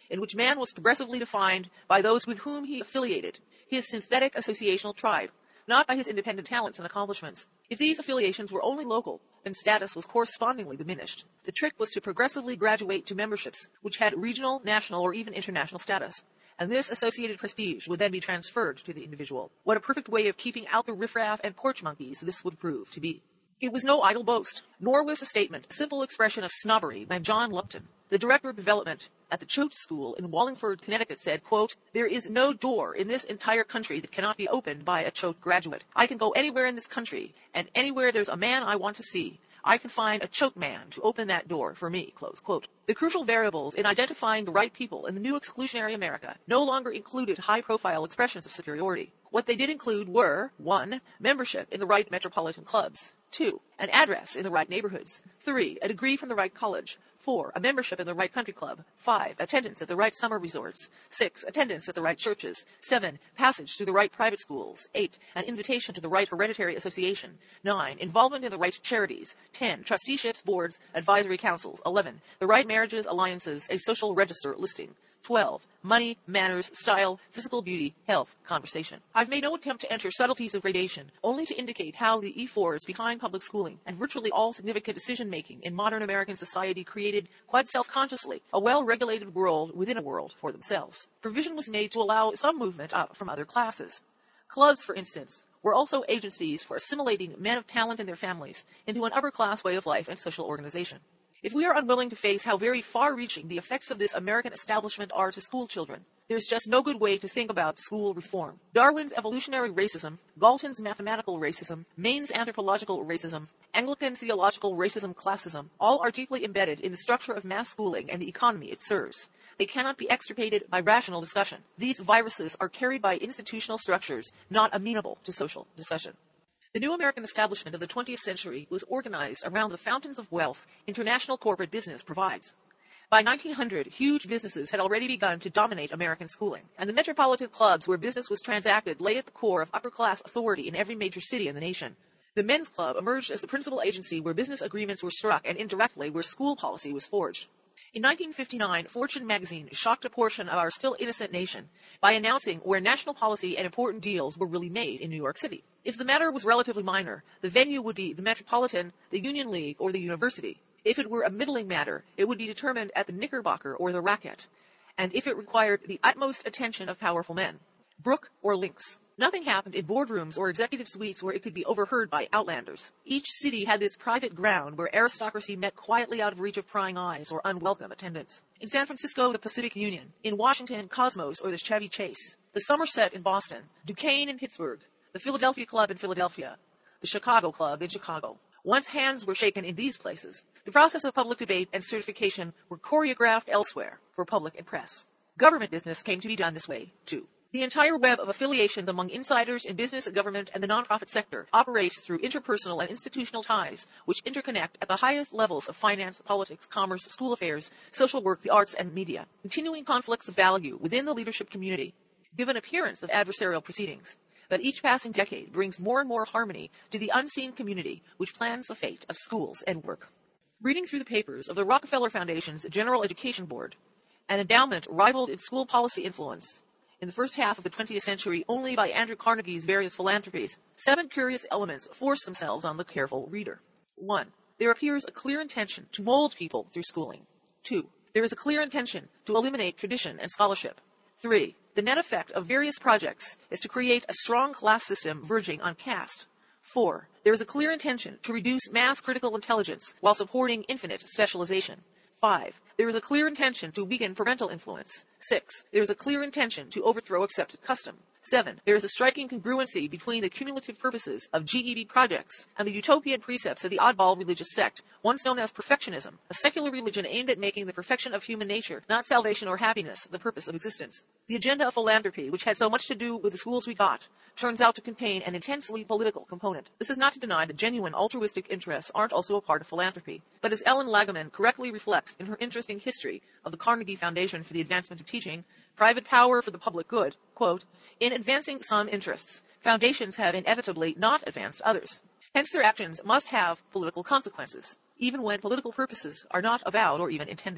in which man was progressively defined by those with whom he affiliated, his synthetic associational tribe, not by his independent talents and accomplishments. If these affiliations were only local, then status was correspondingly diminished. The trick was to progressively graduate to memberships which had regional, national, or even international status, and this associated prestige would then be transferred to the individual. What a perfect way of keeping out the riffraff and porch monkeys this would prove to be. It was no idle boast, nor was the statement a simple expression of snobbery by John Lupton. The director of development at the Choate School in Wallingford, Connecticut said, quote, "There is no door in this entire country that cannot be opened by a Choate graduate. I can go anywhere in this country, and anywhere there's a man I want to see, I can find a Choate man to open that door for me," close quote. The crucial variables in identifying the right people in the new exclusionary America no longer included high-profile expressions of superiority. What they did include were, one, membership in the right metropolitan clubs, two, an address in the right neighborhoods, three, a degree from the right college, four, a membership in the right country club, five, attendance at the right summer resorts, six, attendance at the right churches, seven, passage through the right private schools, eight, an invitation to the right hereditary association, nine, involvement in the right charities, ten, trusteeships, boards, advisory councils, eleven, the right marriages, alliances, a social register listing, twelve. Money, manners, style, physical beauty, health, conversation. I've made no attempt to enter subtleties of gradation, only to indicate how the E fours behind public schooling and virtually all significant decision-making in modern American society created, quite self-consciously, a well-regulated world within a world for themselves. Provision was made to allow some movement up from other classes. Clubs, for instance, were also agencies for assimilating men of talent and their families into an upper-class way of life and social organization. If we are unwilling to face how very far-reaching the effects of this American establishment are to school children, there's just no good way to think about school reform. Darwin's evolutionary racism, Galton's mathematical racism, Maine's anthropological racism, Anglican theological racism classism, all are deeply embedded in the structure of mass schooling and the economy it serves. They cannot be extirpated by rational discussion. These viruses are carried by institutional structures not amenable to social discussion. The new American establishment of the twentieth century was organized around the fountains of wealth international corporate business provides. By nineteen hundred, huge businesses had already begun to dominate American schooling, and the metropolitan clubs where business was transacted lay at the core of upper-class authority in every major city in the nation. The men's club emerged as the principal agency where business agreements were struck and indirectly where school policy was forged. In nineteen fifty-nine, Fortune magazine shocked a portion of our still innocent nation by announcing where national policy and important deals were really made in New York City. If the matter was relatively minor, the venue would be the Metropolitan, the Union League, or the University. If it were a middling matter, it would be determined at the Knickerbocker or the Racket. And if it required the utmost attention of powerful men, Brook or Lynx. Nothing happened in boardrooms or executive suites where it could be overheard by outlanders. Each city had this private ground where aristocracy met quietly out of reach of prying eyes or unwelcome attendance. In San Francisco, the Pacific Union. In Washington, Cosmos or the Chevy Chase. The Somerset in Boston. Duquesne in Pittsburgh. The Philadelphia Club in Philadelphia. The Chicago Club in Chicago. Once hands were shaken in these places, the process of public debate and certification were choreographed elsewhere for public and press. Government business came to be done this way, too. The entire web of affiliations among insiders in business, government, and the nonprofit sector operates through interpersonal and institutional ties which interconnect at the highest levels of finance, politics, commerce, school affairs, social work, the arts, and media. Continuing conflicts of value within the leadership community give an appearance of adversarial proceedings, but each passing decade brings more and more harmony to the unseen community which plans the fate of schools and work. Reading through the papers of the Rockefeller Foundation's General Education Board, an endowment rivaled in school policy influence in the first half of the twentieth century only by Andrew Carnegie's various philanthropies, seven curious elements force themselves on the careful reader. One, there appears a clear intention to mold people through schooling. Two, there is a clear intention to eliminate tradition and scholarship. Three, the net effect of various projects is to create a strong class system verging on caste. Four, there is a clear intention to reduce mass critical intelligence while supporting infinite specialization. Five, there is a clear intention to weaken parental influence. Six, there is a clear intention to overthrow accepted custom. Seven, there is a striking congruency between the cumulative purposes of G E D projects and the utopian precepts of the oddball religious sect, once known as perfectionism, a secular religion aimed at making the perfection of human nature, not salvation or happiness, the purpose of existence. The agenda of philanthropy, which had so much to do with the schools we got, turns out to contain an intensely political component. This is not to deny that genuine altruistic interests aren't also a part of philanthropy, but as Ellen Lagaman correctly reflects in her interesting history of the Carnegie Foundation for the Advancement of Teaching, Private Power for the Public Good, quote, in advancing some interests, foundations have inevitably not advanced others. Hence their actions must have political consequences, even when political purposes are not avowed or even intended.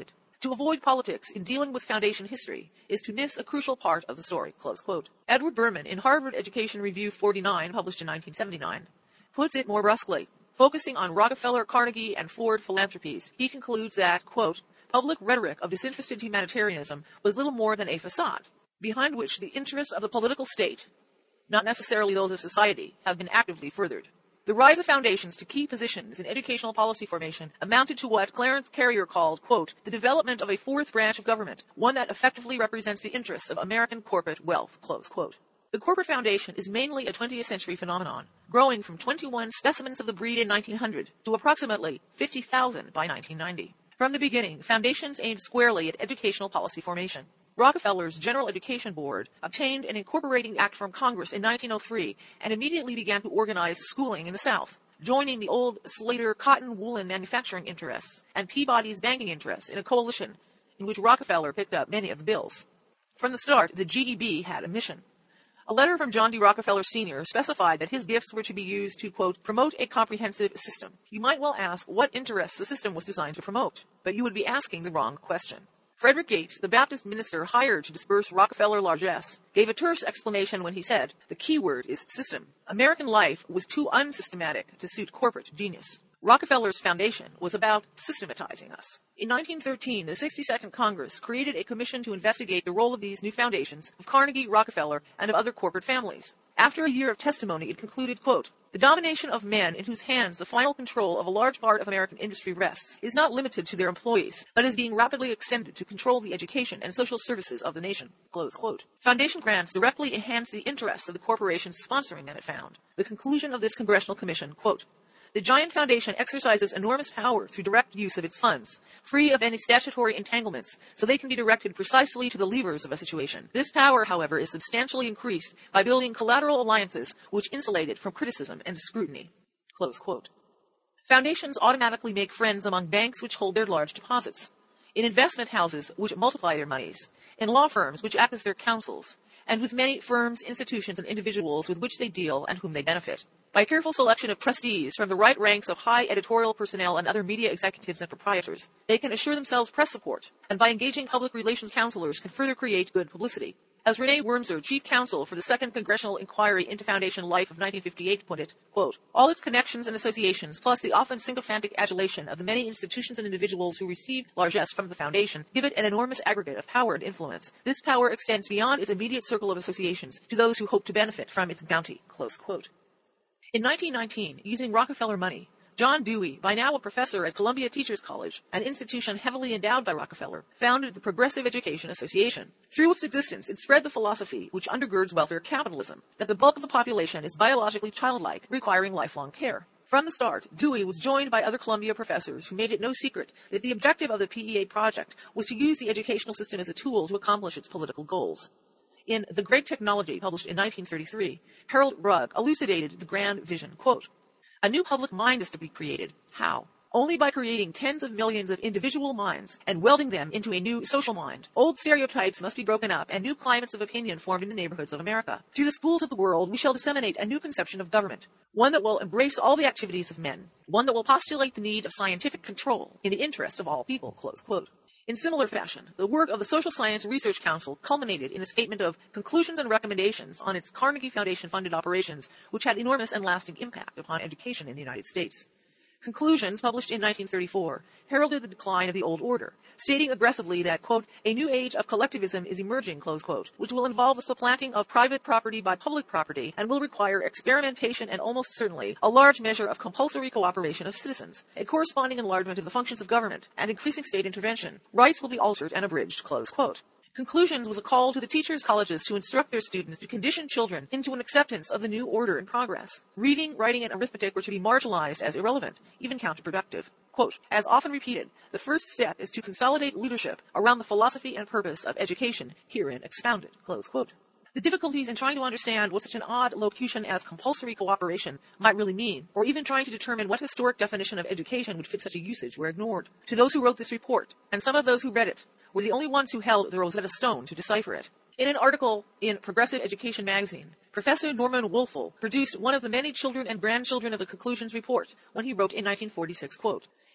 To avoid politics in dealing with Foundation history is to miss a crucial part of the story, close quote. Edward Berman, in Harvard Education Review forty-nine, published in nineteen seventy-nine, puts it more brusquely. Focusing on Rockefeller, Carnegie, and Ford philanthropies, he concludes that, quote, public rhetoric of disinterested humanitarianism was little more than a facade, behind which the interests of the political state, not necessarily those of society, have been actively furthered. The rise of foundations to key positions in educational policy formation amounted to what Clarence Carrier called, quote, the development of a fourth branch of government, one that effectively represents the interests of American corporate wealth, close quote. The corporate foundation is mainly a twentieth century phenomenon, growing from twenty-one specimens of the breed in nineteen hundred to approximately fifty thousand by nineteen ninety. From the beginning, foundations aimed squarely at educational policy formation. Rockefeller's General Education Board obtained an incorporating act from Congress in nineteen oh three and immediately began to organize schooling in the South, joining the old Slater cotton woolen manufacturing interests and Peabody's banking interests in a coalition in which Rockefeller picked up many of the bills. From the start, the G E B had a mission. A letter from John D. Rockefeller Senior specified that his gifts were to be used to, quote, promote a comprehensive system. You might well ask what interests the system was designed to promote, but you would be asking the wrong question. Frederick Gates, the Baptist minister hired to disperse Rockefeller largesse, gave a terse explanation when he said, the key word is system. American life was too unsystematic to suit corporate genius. Rockefeller's foundation was about systematizing us. In nineteen thirteen, the sixty-second Congress created a commission to investigate the role of these new foundations of Carnegie, Rockefeller, and of other corporate families. After a year of testimony, it concluded, quote, the domination of men in whose hands the final control of a large part of American industry rests is not limited to their employees, but is being rapidly extended to control the education and social services of the nation, close quote. Foundation grants directly enhance the interests of the corporations sponsoring them, it found. The conclusion of this congressional commission, quote, the giant foundation exercises enormous power through direct use of its funds, free of any statutory entanglements, so they can be directed precisely to the levers of a situation. This power, however, is substantially increased by building collateral alliances which insulate it from criticism and scrutiny. Close quote. Foundations automatically make friends among banks which hold their large deposits, in investment houses which multiply their monies, in law firms which act as their counsels, and with many firms, institutions, and individuals with which they deal and whom they benefit. By careful selection of trustees from the right ranks of high editorial personnel and other media executives and proprietors, they can assure themselves press support, and by engaging public relations counselors can further create good publicity. As Renee Wormser, chief counsel for the Second Congressional Inquiry into Foundation Life of nineteen fifty-eight, put it, quote, all its connections and associations, plus the often sycophantic adulation of the many institutions and individuals who receive largesse from the Foundation, give it an enormous aggregate of power and influence. This power extends beyond its immediate circle of associations to those who hope to benefit from its bounty, close quote. In nineteen nineteen, using Rockefeller money, John Dewey, by now a professor at Columbia Teachers College, an institution heavily endowed by Rockefeller, founded the Progressive Education Association. Through its existence, it spread the philosophy, which undergirds welfare capitalism, that the bulk of the population is biologically childlike, requiring lifelong care. From the start, Dewey was joined by other Columbia professors who made it no secret that the objective of the P E A project was to use the educational system as a tool to accomplish its political goals. In The Great Technology, published in nineteen thirty-three, Harold Rugg elucidated the grand vision, quote, a new public mind is to be created. How? Only by creating tens of millions of individual minds and welding them into a new social mind. Old stereotypes must be broken up and new climates of opinion formed in the neighborhoods of America. Through the schools of the world, we shall disseminate a new conception of government, one that will embrace all the activities of men, one that will postulate the need of scientific control in the interest of all people, close quote. In similar fashion, the work of the Social Science Research Council culminated in a statement of conclusions and recommendations on its Carnegie Foundation-funded operations, which had enormous and lasting impact upon education in the United States. Conclusions, published in nineteen thirty-four, heralded the decline of the old order, stating aggressively that, quote, a new age of collectivism is emerging, close quote, which will involve the supplanting of private property by public property and will require experimentation and almost certainly a large measure of compulsory cooperation of citizens, a corresponding enlargement of the functions of government, and increasing state intervention. Rights will be altered and abridged, close quote. Conclusions was a call to the teachers' colleges to instruct their students to condition children into an acceptance of the new order in progress. Reading, writing, and arithmetic were to be marginalized as irrelevant, even counterproductive. Quote, as often repeated, the first step is to consolidate leadership around the philosophy and purpose of education herein expounded, close quote. The difficulties in trying to understand what such an odd locution as compulsory cooperation might really mean, or even trying to determine what historic definition of education would fit such a usage, were ignored. To those who wrote this report, and some of those who read it, were the only ones who held the Rosetta Stone to decipher it. In an article in Progressive Education magazine, Professor Norman Woelfel produced one of the many children and grandchildren of the Conclusions report when he wrote in nineteen forty-six, quote,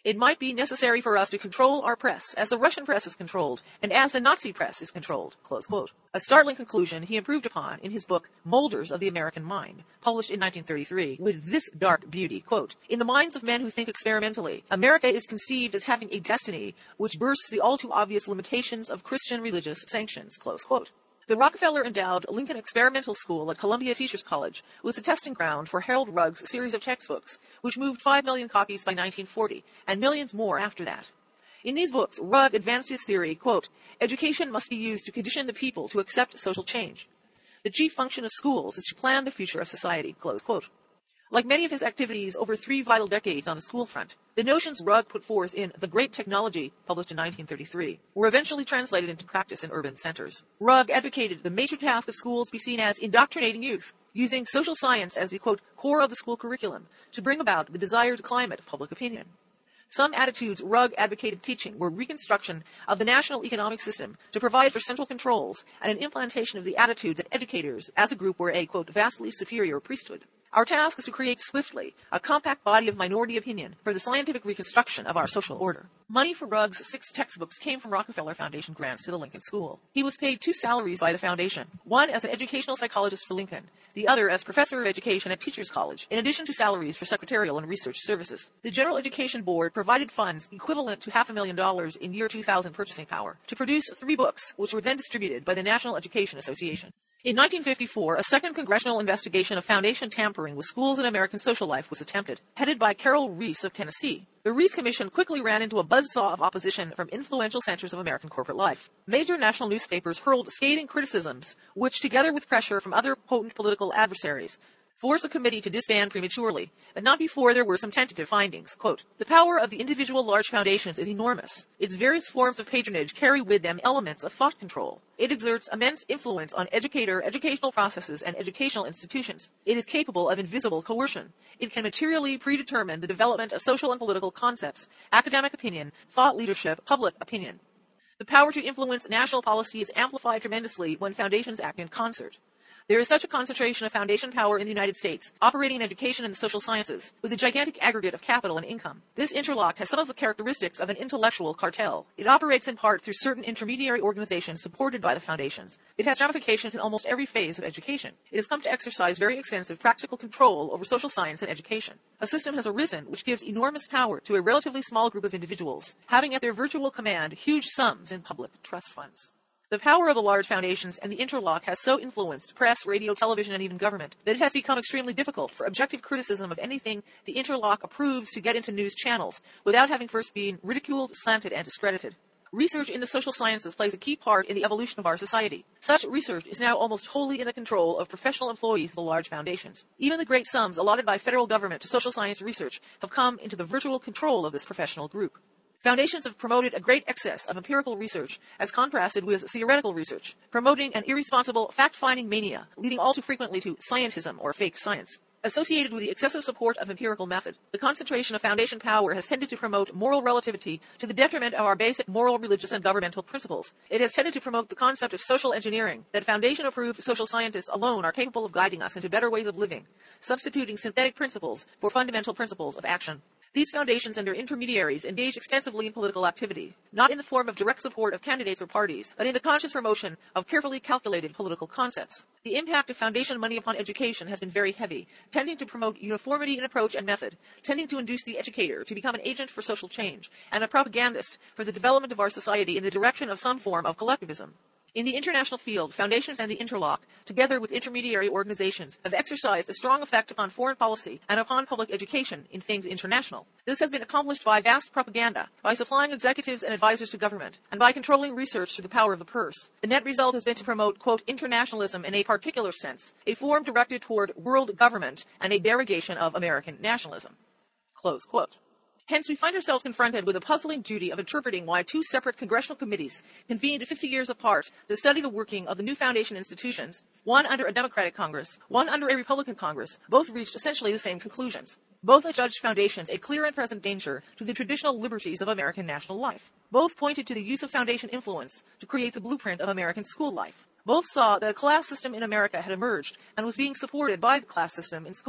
It might be necessary for us to control our press, as the Russian press is controlled, and as the Nazi press is controlled." Close quote. A startling conclusion he improved upon in his book Molders of the American Mind, published in nineteen thirty-three, with this dark beauty, quote, "In the minds of men who think experimentally, America is conceived as having a destiny which bursts the all too obvious limitations of Christian religious sanctions." Close quote. The Rockefeller-endowed Lincoln Experimental School at Columbia Teachers College was a testing ground for Harold Rugg's series of textbooks, which moved five million copies by nineteen forty, and millions more after that. In these books, Rugg advanced his theory, quote, "Education must be used to condition the people to accept social change. The chief function of schools is to plan the future of society." Close quote. Like many of his activities over three vital decades on the school front, the notions Rugg put forth in The Great Technology, published in nineteen thirty-three, were eventually translated into practice in urban centers. Rugg advocated the major task of schools be seen as indoctrinating youth, using social science as the, quote, "core of the school curriculum to bring about the desired climate of public opinion." Some attitudes Rugg advocated teaching were reconstruction of the national economic system to provide for central controls and an implantation of the attitude that educators as a group were a, quote, "vastly superior priesthood." Our task is to create swiftly a compact body of minority opinion for the scientific reconstruction of our social order. Money for Rugg's six textbooks came from Rockefeller Foundation grants to the Lincoln School. He was paid two salaries by the foundation, one as an educational psychologist for Lincoln, the other as professor of education at Teachers College, in addition to salaries for secretarial and research services. The General Education Board provided funds equivalent to half a million dollars in year two thousand purchasing power to produce three books, which were then distributed by the National Education Association. In nineteen fifty-four, a second congressional investigation of foundation tampering with schools and American social life was attempted, headed by Carol Reese of Tennessee. The Reese Commission quickly ran into a buzzsaw of opposition from influential centers of American corporate life. Major national newspapers hurled scathing criticisms, which, together with pressure from other potent political adversaries, forced the committee to disband prematurely, but not before there were some tentative findings. Quote, "The power of the individual large foundations is enormous. Its various forms of patronage carry with them elements of thought control. It exerts immense influence on educator, educational processes, and educational institutions. It is capable of invisible coercion. It can materially predetermine the development of social and political concepts, academic opinion, thought leadership, public opinion. The power to influence national policy is amplified tremendously when foundations act in concert. There is such a concentration of foundation power in the United States, operating in education and the social sciences, with a gigantic aggregate of capital and income. This interlock has some of the characteristics of an intellectual cartel. It operates in part through certain intermediary organizations supported by the foundations. It has ramifications in almost every phase of education. It has come to exercise very extensive practical control over social science and education. A system has arisen which gives enormous power to a relatively small group of individuals, having at their virtual command huge sums in public trust funds. The power of the large foundations and the interlock has so influenced press, radio, television, and even government that it has become extremely difficult for objective criticism of anything the interlock approves to get into news channels without having first been ridiculed, slanted, and discredited. Research in the social sciences plays a key part in the evolution of our society. Such research is now almost wholly in the control of professional employees of the large foundations. Even the great sums allotted by federal government to social science research have come into the virtual control of this professional group. Foundations have promoted a great excess of empirical research as contrasted with theoretical research, promoting an irresponsible fact-finding mania, leading all too frequently to scientism or fake science. Associated with the excessive support of empirical method, the concentration of foundation power has tended to promote moral relativity to the detriment of our basic moral, religious, and governmental principles. It has tended to promote the concept of social engineering, that foundation-approved social scientists alone are capable of guiding us into better ways of living, substituting synthetic principles for fundamental principles of action. These foundations and their intermediaries engage extensively in political activity, not in the form of direct support of candidates or parties, but in the conscious promotion of carefully calculated political concepts. The impact of foundation money upon education has been very heavy, tending to promote uniformity in approach and method, tending to induce the educator to become an agent for social change, and a propagandist for the development of our society in the direction of some form of collectivism. In the international field, foundations and the interlock, together with intermediary organizations, have exercised a strong effect upon foreign policy and upon public education in things international. This has been accomplished by vast propaganda, by supplying executives and advisors to government, and by controlling research through the power of the purse. The net result has been to promote, quote, internationalism in a particular sense, a form directed toward world government and a derogation of American nationalism. Close quote. Hence, we find ourselves confronted with a puzzling duty of interpreting why two separate congressional committees, convened fifty years apart to study the working of the new foundation institutions, one under a Democratic Congress, one under a Republican Congress, both reached essentially the same conclusions. Both adjudged foundations a clear and present danger to the traditional liberties of American national life. Both pointed to the use of foundation influence to create the blueprint of American school life. Both saw that a class system in America had emerged and was being supported by the class system in schooling.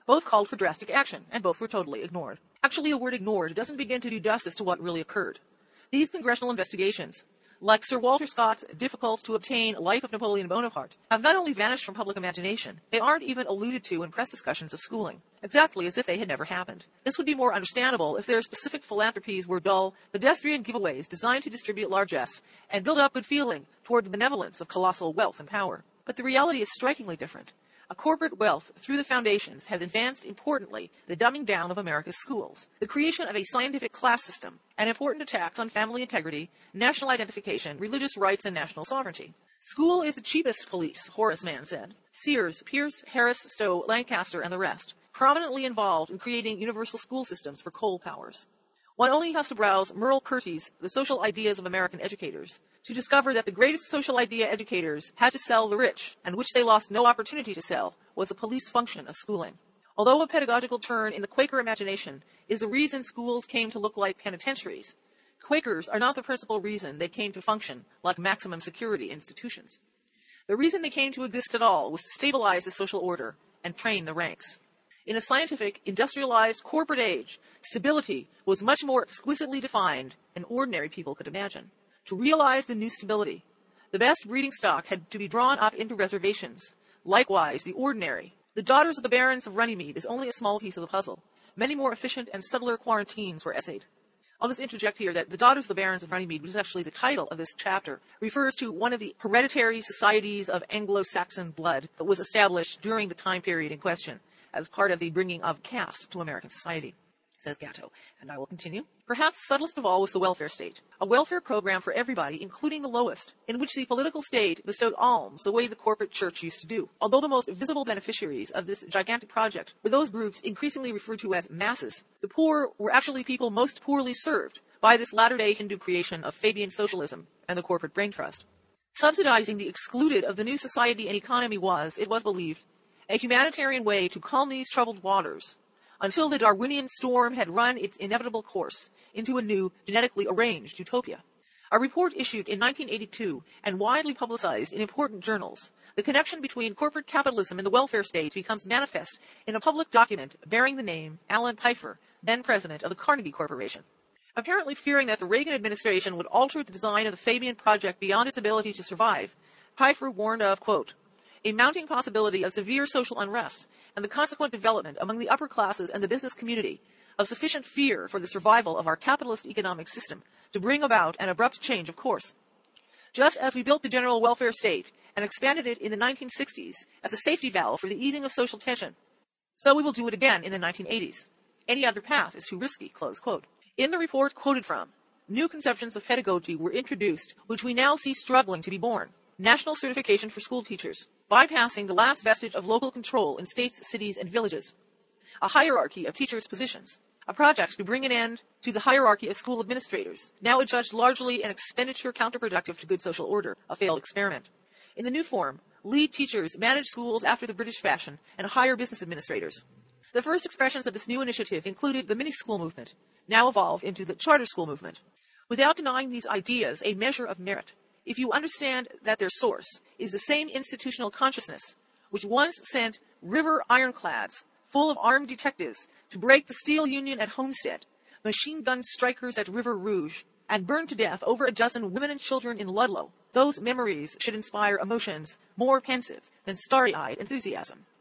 Both called for drastic action, and both were totally ignored. Actually, the word ignored doesn't begin to do justice to what really occurred. These congressional investigations, like Sir Walter Scott's difficult-to-obtain Life of Napoleon Bonaparte, have not only vanished from public imagination, they aren't even alluded to in press discussions of schooling, exactly as if they had never happened. This would be more understandable if their specific philanthropies were dull, pedestrian giveaways designed to distribute largesse and build up good feeling toward the benevolence of colossal wealth and power. But the reality is strikingly different. A corporate wealth through the foundations has advanced importantly the dumbing down of America's schools, the creation of a scientific class system, and important attacks on family integrity, national identification, religious rights, and national sovereignty. School is the cheapest police, Horace Mann said. Sears, Pierce, Harris, Stowe, Lancaster, and the rest, prominently involved in creating universal school systems for coal powers. One only has to browse Merle Curti's The Social Ideas of American Educators to discover that the greatest social idea educators had to sell the rich, and which they lost no opportunity to sell, was the police function of schooling. Although a pedagogical turn in the Quaker imagination is the reason schools came to look like penitentiaries, Quakers are not the principal reason they came to function like maximum security institutions. The reason they came to exist at all was to stabilize the social order and train the ranks. In a scientific, industrialized, corporate age, stability was much more exquisitely defined than ordinary people could imagine. To realize the new stability, the best breeding stock had to be drawn up into reservations. Likewise, the ordinary, the daughters of the barons of Runnymede, is only a small piece of the puzzle. Many more efficient and subtler quarantines were essayed. I'll just interject here that the Daughters of the Barons of Runnymede, which is actually the title of this chapter, refers to one of the hereditary societies of Anglo-Saxon blood that was established during the time period in question, as part of the bringing of caste to American society, says Gatto. And I will continue. Perhaps subtlest of all was the welfare state, a welfare program for everybody, including the lowest, in which the political state bestowed alms the way the corporate church used to do. Although the most visible beneficiaries of this gigantic project were those groups increasingly referred to as masses, the poor were actually people most poorly served by this latter-day Hindu creation of Fabian socialism and the corporate brain trust. Subsidizing the excluded of the new society and economy was, it was believed, a humanitarian way to calm these troubled waters until the Darwinian storm had run its inevitable course into a new, genetically arranged utopia. A report issued in nineteen eighty-two and widely publicized in important journals, the connection between corporate capitalism and the welfare state becomes manifest in a public document bearing the name Alan Pfeiffer, then president of the Carnegie Corporation. Apparently fearing that the Reagan administration would alter the design of the Fabian project beyond its ability to survive, Pfeiffer warned of, quote, a mounting possibility of severe social unrest and the consequent development among the upper classes and the business community of sufficient fear for the survival of our capitalist economic system to bring about an abrupt change of course. Just as we built the general welfare state and expanded it in the nineteen sixties as a safety valve for the easing of social tension, so we will do it again in the nineteen eighties. Any other path is too risky, close quote. In the report quoted from, new conceptions of pedagogy were introduced which we now see struggling to be born. National certification for school teachers, bypassing the last vestige of local control in states, cities, and villages. A hierarchy of teachers' positions. A project to bring an end to the hierarchy of school administrators, now adjudged largely an expenditure counterproductive to good social order, a failed experiment. In the new form, lead teachers manage schools after the British fashion and hire business administrators. The first expressions of this new initiative included the mini-school movement, now evolved into the charter school movement. Without denying these ideas a measure of merit, if you understand that their source is the same institutional consciousness which once sent river ironclads full of armed detectives to break the steel union at Homestead, machine gun strikers at River Rouge, and burn to death over a dozen women and children in Ludlow, those memories should inspire emotions more pensive than starry-eyed enthusiasm.